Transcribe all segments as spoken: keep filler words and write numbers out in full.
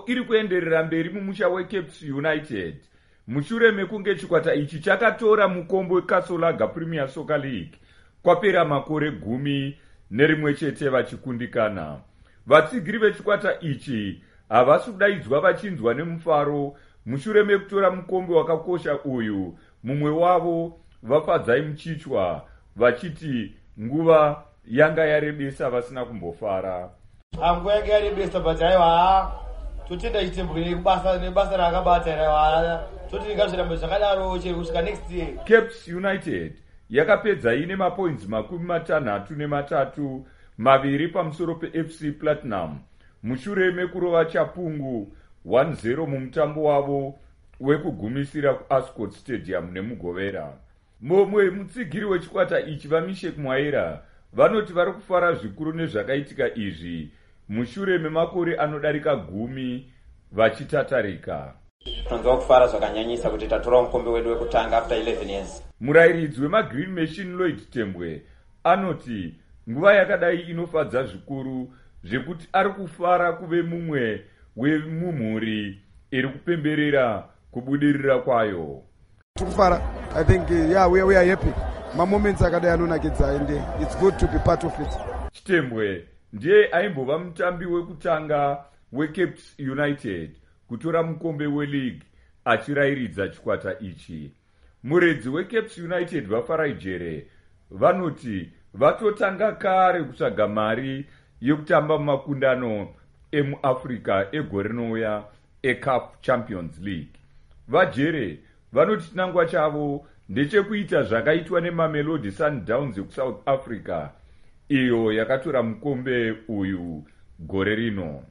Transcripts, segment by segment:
yavo iri kuenderera mberi mumusha weCapes United mushure mekunge chikwata ichi chakatora mukombo weKasolaga Premier Soccer League kwapera makore gumi nerimwe chete vachikundikana. Vatsigiri vechikwata ichi havasi kudaidzwa vachinzwa nemufaro mushure mekutora mukombe wakakosha uyu. Mumwe wavo vafadzai muchichwa vachiti nguva yanga yarebesa vasina kumbofara. Nguva yanga yarebesa but aiwa totenda chitembukire kubasa nebasa rakabata aiwa toti ngazvirambe zvakadaro chero kusvika next year. Capes United yakapedza ine mapoints makumi matanhatu nematatu maviri pamusoro peF C Platinum mushure mekurova chapungu one zero mumutambo wavo wekugumisira kuAscot Stadium nemugovera. Momwe mutsigiri wechikwata ichi vaMishek Mwaira vanoti vari kufara zvikuru nezvakaitika izvi mushure memakore anodarika gumi vachitatarika. Tonzwa kufara zvakanyanyisa kuti tatora mukombe wedu wekutanga after eleven years. Murairidzi wemaGreen Machine Lloyd Tembwe anoti nguva yakadai inofadza zvikuru zvekuti ari kufara kuve mumwe wemumhuri iri kupemberera kubudirira kwayo. Tukufara, I think uh, yeah we, we are happy. Ma moments akadai anonakidza and it's good to be part of it. Chitembwe ndiye aimbova mutambi wekutanga weCapes United kutora mukombe weleague achirairidza chikwata ichi. Muredzi weCapes United vaFarai Jere vanoti vatotanga kare kutsvaga mari yekutamba mumakundano emuAfrica egore rinouya eCAF Champions League. Vajere vanoti chinangwa chavo ndechekuita zvakaitwa neMamelodi Sundowns yekusouth Africa iyo yakatora mukombe uyu gore rino.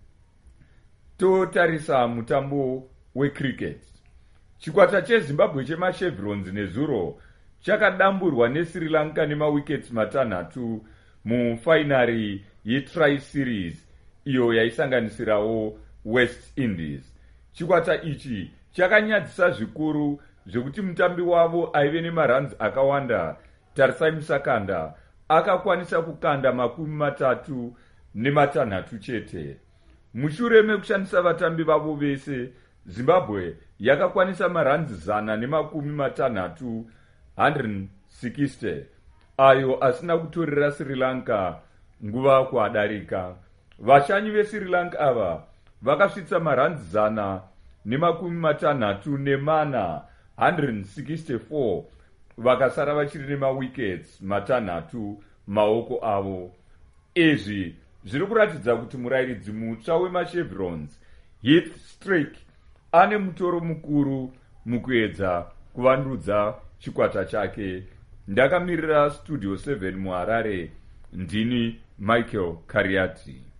Totarisa mutambo wecricket. Chikwata cheZimbabwe chemaChevrons nezuro chakadamburwa neSri Lanka nemawickets matanhatu mufainari yeTri-Series iyo yaisanganisirawo West Indies. Chikwata ichi chakanyadzisa zvikuru zvekuti mutambi wavo aive nemaruns akawanda Tarisai Musakanda akakwanisa kukanda makumi matatu nematanhatu chete. Mushure mekushandisa vatambi vavo vese, Zimbabwe yakakwanisa maruns zana nemakumi matanhatu one hundred sixty ayo asina kutorera Sri Lanka nguva kuadarika. Vashanyi veSri Lanka ava vakasvitsa maruns zana nemakumi matanhatu nemana one hundred sixty-four vakasara vachiri nemawickets matanhatu maoko avo. Izvi zviri kuratidza kuti murairidzi mutsva wemaChevrons Heath Streak ane mutoro mukuru mukuedza kuvandudza chikwata chake. Ndakamirira Studio seven muHarare, ndini Michael Kariati.